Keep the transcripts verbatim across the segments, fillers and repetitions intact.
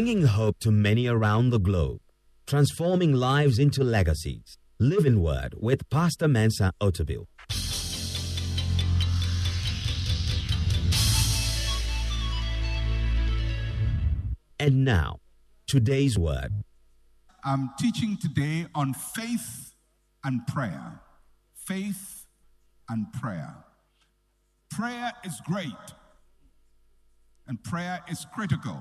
bringing hope to many around the globe, transforming lives into legacies. Living Word with Pastor Mensa Otabil. And now, today's word. I'm teaching today on faith and prayer. Faith and prayer. Prayer is great, and prayer is critical.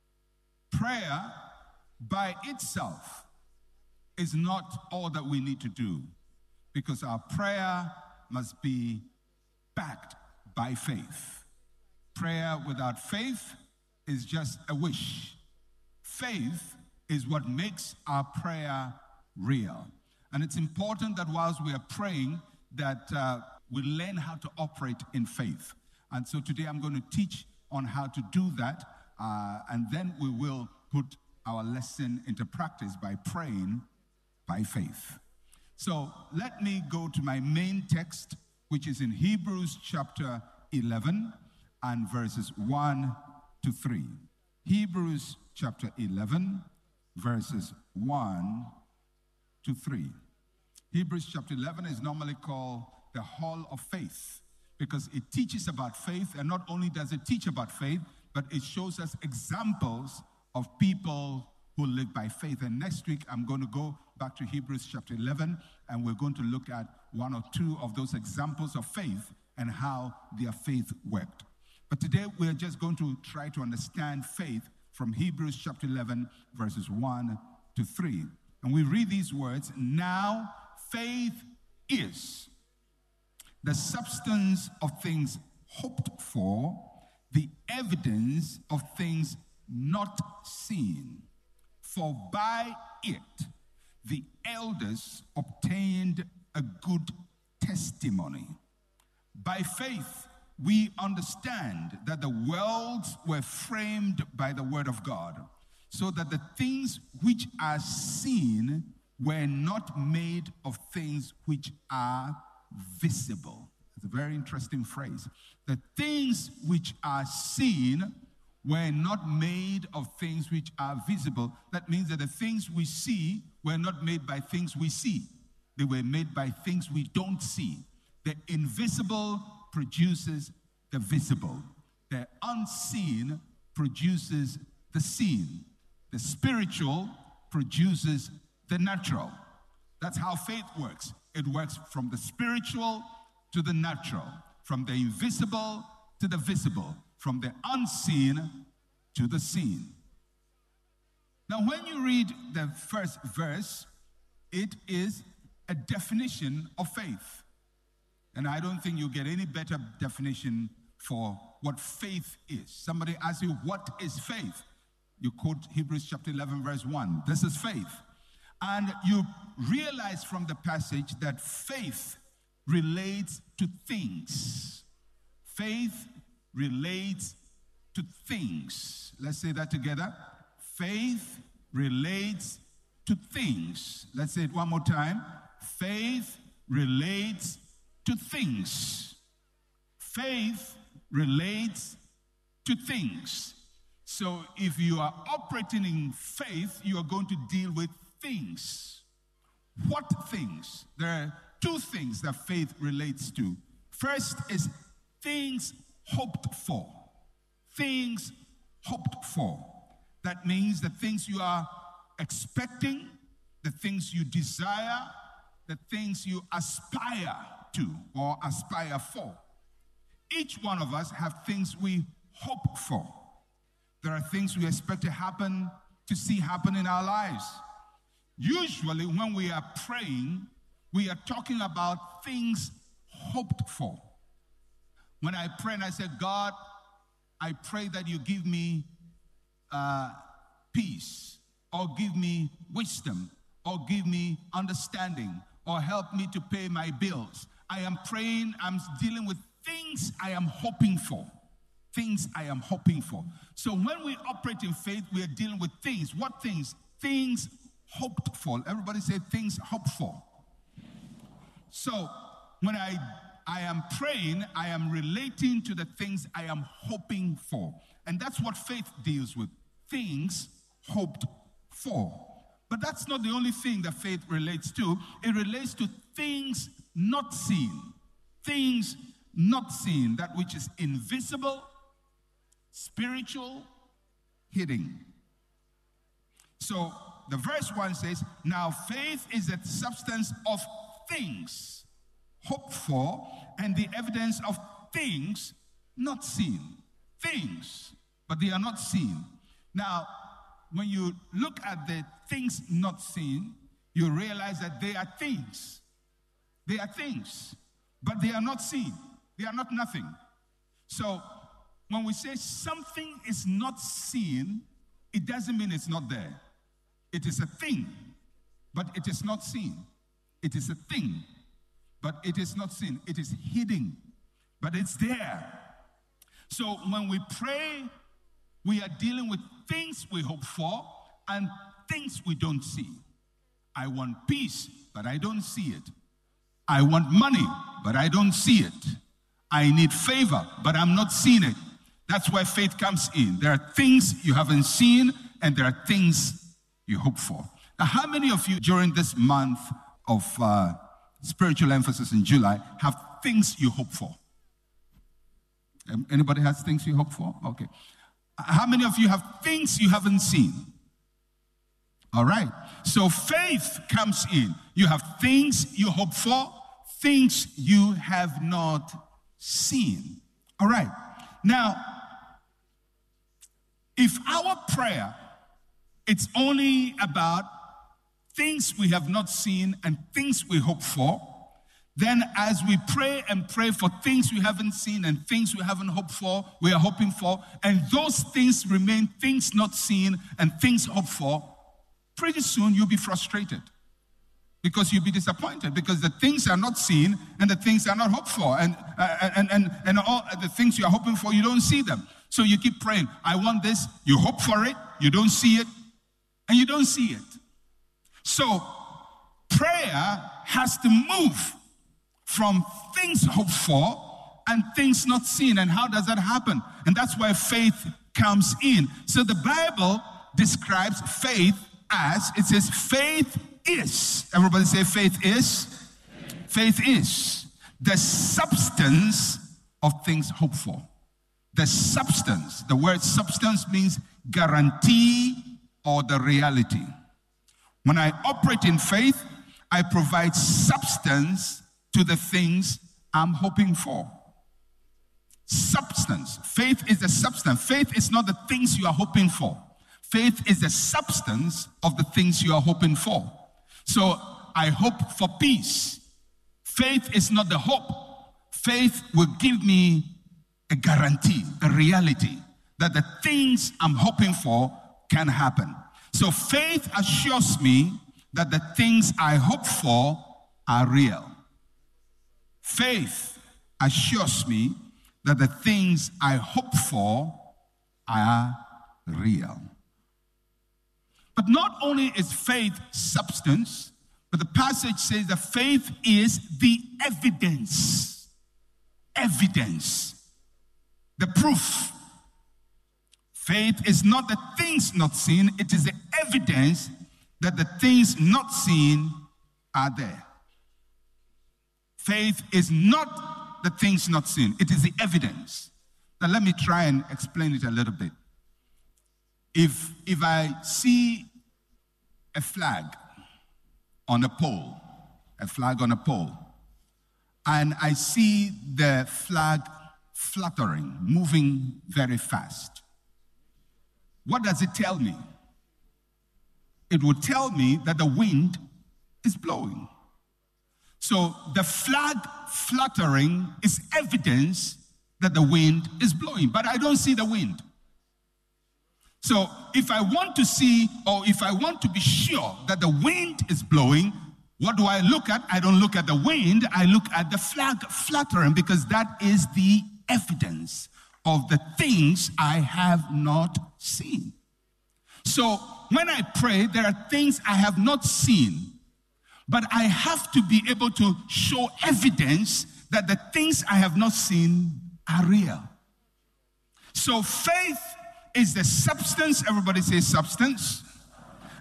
Prayer by itself is not all that we need to do, because our prayer must be backed by faith. Prayer without faith is just a wish. Faith is what makes our prayer real. And it's important that whilst we are praying, that uh, we learn how to operate in faith. And so today I'm going to teach on how to do that, uh, and then we will put our lesson into practice by praying by faith. So let me go to my main text, which is in Hebrews chapter eleven and verses one to three. Hebrews chapter eleven, verses one to three. Hebrews chapter eleven is normally called the Hall of Faith because it teaches about faith, and not only does it teach about faith, but it shows us examples of people who live by faith. And next week, I'm going to go back to Hebrews chapter eleven, and we're going to look at one or two of those examples of faith and how their faith worked. But today, we're just going to try to understand faith from Hebrews chapter eleven, verses one to three. And we read these words: now faith is the substance of things hoped for, the evidence of things not seen. For by it the elders obtained a good testimony. By faith we understand that the worlds were framed by the word of God, so that the things which are seen were not made of things which are visible. It's a very interesting phrase. The things which are seen were not made of things which are visible. That means that the things we see were not made by things we see. They were made by things we don't see. The invisible produces the visible. The unseen produces the seen. The spiritual produces the natural. That's how faith works. It works from the spiritual to the natural, from the invisible to the visible, from the unseen to the seen. Now, when you read the first verse, it is a definition of faith. And I don't think you'll get any better definition for what faith is. Somebody asks you, what is faith? You quote Hebrews chapter eleven, verse one. This is faith. And you realize from the passage that faith relates to things. Faith relates to things. Let's say that together. Faith relates to things. Let's say it one more time. Faith relates to things. Faith relates to things. So if you are operating in faith, you are going to deal with things. What things? There are two things that faith relates to. First is things hoped for. Things hoped for. That means the things you are expecting, the things you desire, the things you aspire to or aspire for. Each one of us have things we hope for. There are things we expect to happen, to see happen in our lives. Usually when we are praying, we are talking about things hoped for. When I pray and I say, God, I pray that you give me uh, peace, or give me wisdom, or give me understanding, or help me to pay my bills. I am praying, I'm dealing with things I am hoping for. Things I am hoping for. So when we operate in faith, we are dealing with things. What things? Things hoped for. Everybody say things hoped for. So when I, I am praying, I am relating to the things I am hoping for. And that's what faith deals with. Things hoped for. But that's not the only thing that faith relates to. It relates to things not seen. Things not seen, that which is invisible, spiritual, hidden. So the verse one says, now faith is the substance of things hoped for and the evidence of things not seen. Things, but they are not seen. Now, when you look at the things not seen, you realize that they are things. They are things, but they are not seen. They are not nothing. So when we say something is not seen, it doesn't mean it's not there. It is a thing, but it is not seen. It is a thing, but it is not seen. It is hidden, but it's there. So when we pray, we are dealing with things we hope for and things we don't see. I want peace, but I don't see it. I want money, but I don't see it. I need favor, but I'm not seeing it. That's where faith comes in. There are things you haven't seen, and there are things you hope for. Now, how many of you during this month of uh, spiritual emphasis in July have things you hope for? Anybody has things you hope for? Okay. How many of you have things you haven't seen? All right. So faith comes in. You have things you hope for, things you have not seen. All right. Now, if our prayer, it's only about things we have not seen and things we hope for, then as we pray and pray for things we haven't seen and things we haven't hoped for, we are hoping for, and those things remain things not seen and things hoped for, pretty soon you'll be frustrated because you'll be disappointed because the things are not seen and the things are not hoped for, and uh, and and and all the things you are hoping for, you don't see them. So you keep praying, I want this, you hope for it, you don't see it, and you don't see it. So prayer has to move from things hoped for and things not seen. And how does that happen? And that's where faith comes in. So the Bible describes faith as, it says, faith is. Everybody say faith is. Faith is the substance of things hoped for. The substance. The word substance means guarantee or the reality. When I operate in faith, I provide substance to the things I'm hoping for. Substance. Faith is the substance. Faith is not the things you are hoping for. Faith is the substance of the things you are hoping for. So I hope for peace. Faith is not the hope. Faith will give me a guarantee, a reality, that the things I'm hoping for can happen. So faith assures me that the things I hope for are real. Faith assures me that the things I hope for are real. But not only is faith substance, but the passage says that faith is the evidence. Evidence. The proof. Faith is not the things not seen, it is the evidence that the things not seen are there. Faith is not the things not seen. It is the evidence. Now let me try and explain it a little bit. If, if I see a flag on a pole, a flag on a pole, and I see the flag fluttering, moving very fast, what does it tell me? It will tell me that the wind is blowing. So the flag fluttering is evidence that the wind is blowing, but I don't see the wind. So if I want to see, or if I want to be sure that the wind is blowing, what do I look at? I don't look at the wind, I look at the flag fluttering, because that is the evidence of the things I have not seen. So when I pray, there are things I have not seen, but I have to be able to show evidence that the things I have not seen are real. So faith is the substance, everybody say substance,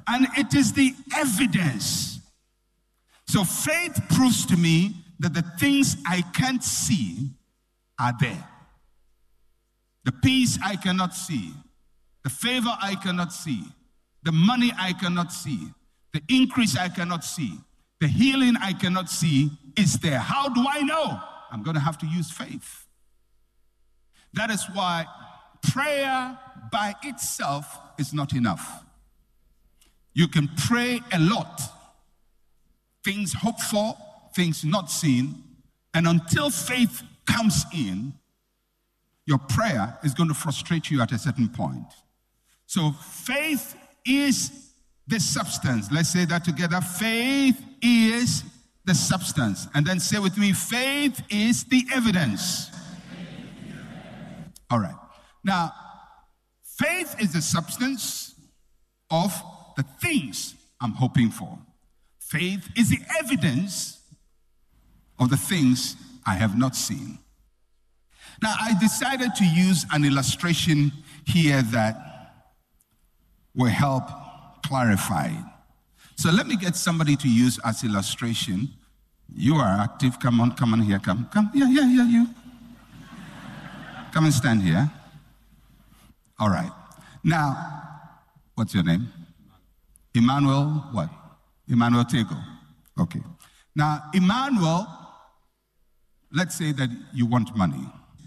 and it is the evidence. So faith proves to me that the things I can't see are there. The peace I cannot see, the favor I cannot see, the money I cannot see, the increase I cannot see, the healing I cannot see is there. How do I know? I'm going to have to use faith. That is why prayer by itself is not enough. You can pray a lot, things hoped for, things not seen, and until faith comes in, your prayer is going to frustrate you at a certain point. So faith is the substance. Let's say that together. Faith is the substance. And then say with me, faith is the evidence. All right. Now, faith is the substance of the things I'm hoping for. Faith is the evidence of the things I have not seen. Now, I decided to use an illustration here that will help clarify it. So let me get somebody to use as illustration. You are active. Come on, come on here. Come, come. Yeah, yeah, yeah, you. Come and stand here. All right. Now, what's your name? Emmanuel what? Emmanuel Tego. Okay. Now, Emmanuel, let's say that you want money.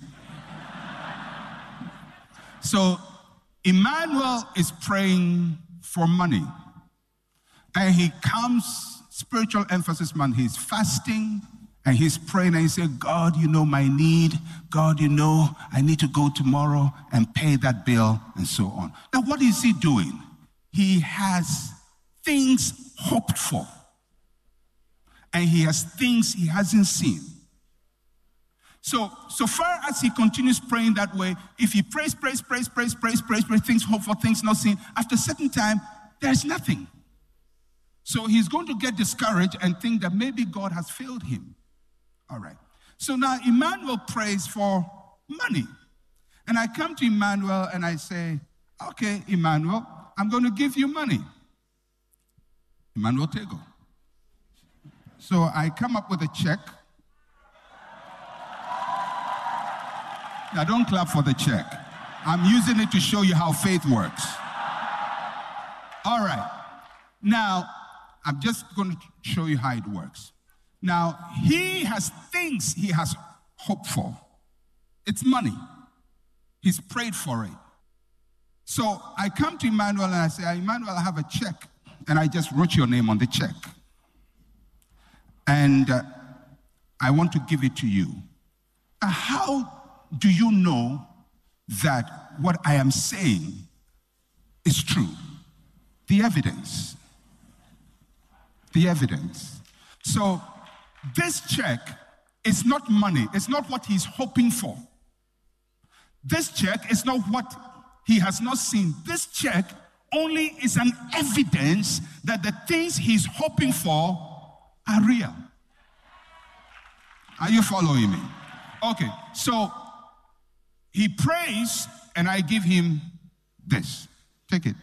So, Emmanuel is praying for money. And he comes, spiritual emphasis man, he's fasting, and he's praying, and he said, God, you know my need. God, you know I need to go tomorrow and pay that bill, and so on. Now, what is he doing? He has things hoped for. And he has things he hasn't seen. So, so far as he continues praying that way, if he prays, prays, prays, prays, prays, prays, prays, things hoped for, things not seen, after a certain time, there's nothing. So he's going to get discouraged and think that maybe God has failed him. All right. So now Emmanuel prays for money. And I come to Emmanuel and I say, okay, Emmanuel, I'm going to give you money. Emmanuel Tego. So I come up with a check. Now don't clap for the check. I'm using it to show you how faith works. All right. Now, I'm just going to show you how it works. Now, he has things he has hoped for. It's money. He's prayed for it. So I come to Emmanuel and I say, Emmanuel, I have a check. And I just wrote your name on the check. And uh, I want to give it to you. Uh, how do you know that what I am saying is true? The evidence. The evidence. So this check is not money. It's not what he's hoping for. This check is not what he has not seen. This check only is an evidence that the things he's hoping for are real. Are you following me? Okay, so he prays and I give him this. Take it.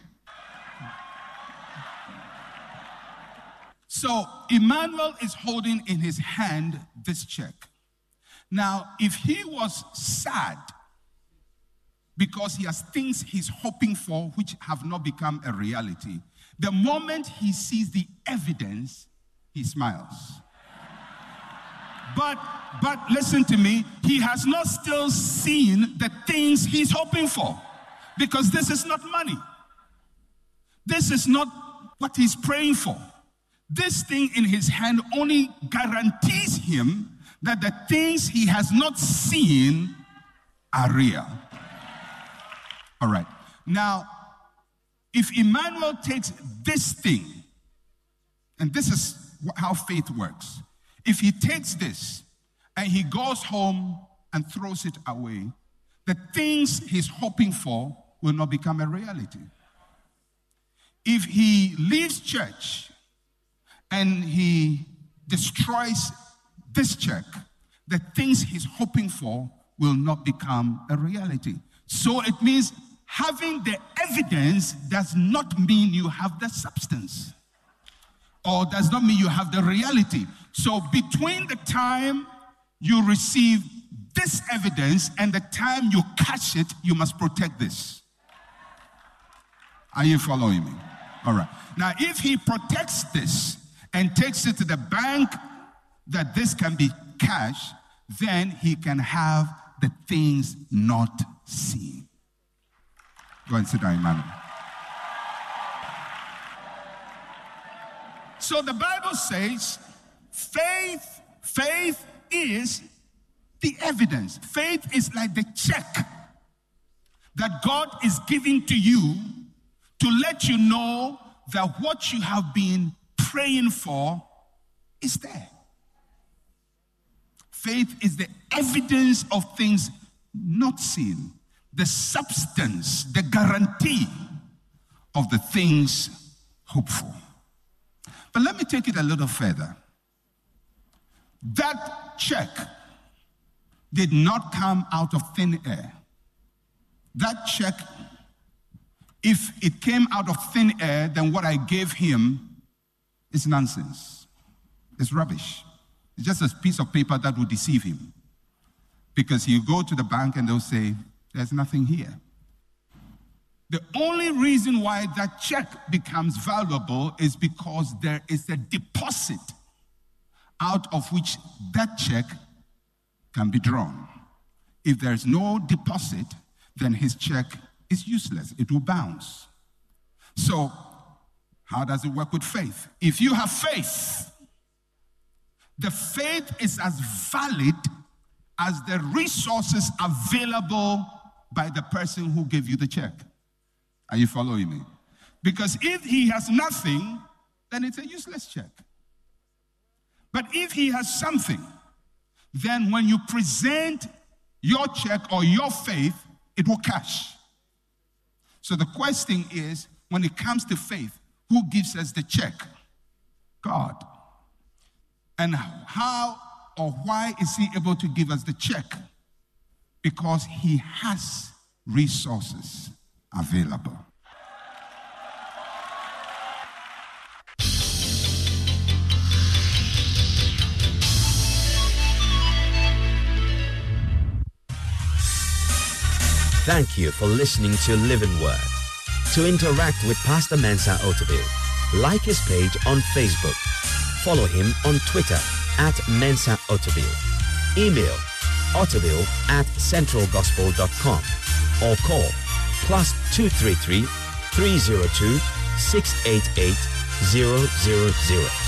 So Emmanuel is holding in his hand this check. Now, if he was sad because he has things he's hoping for which have not become a reality, the moment he sees the evidence, he smiles. But, but listen to me, he has not still seen the things he's hoping for, because this is not money. This is not what he's praying for. This thing in his hand only guarantees him that the things he has not seen are real. All right. Now, if Emmanuel takes this thing, and this is how faith works. If he takes this and he goes home and throws it away, the things he's hoping for will not become a reality. If he leaves church and he destroys this check, the things he's hoping for will not become a reality. So it means having the evidence does not mean you have the substance, or does not mean you have the reality. So between the time you receive this evidence and the time you catch it, you must protect this. Are you following me? All right. Now, if he protects this and takes it to the bank that this can be cashed, then he can have the things not seen. Go and sit down, Emmanuel. So the Bible says faith, faith is the evidence. Faith is like the check that God is giving to you to let you know that what you have been praying for is there. Faith is the evidence of things not seen, the substance, the guarantee of the things hoped for. But let me take it a little further. That check did not come out of thin air. That check, if it came out of thin air, then what I gave him is nonsense. It's rubbish. It's just a piece of paper that will deceive him. Because you go to the bank and they'll say, there's nothing here. The only reason why that check becomes valuable is because there is a deposit out of which that check can be drawn. If there's no deposit, then his check is useless. It will bounce. So, how does it work with faith? If you have faith, the faith is as valid as the resources available by the person who gave you the check. Are you following me? Because if he has nothing, then it's a useless check. But if he has something, then when you present your check or your faith, it will cash. So the question is, when it comes to faith, who gives us the check? God. And how or why is he able to give us the check? Because he has resources available. Thank you for listening to Living Word. To interact with Pastor Mensa Otabil, like his page on Facebook. Follow him on Twitter at Mensa Otabil. Email otabil at central gospel dot com or call plus two three three, three zero two, six eight eight, zero zero zero.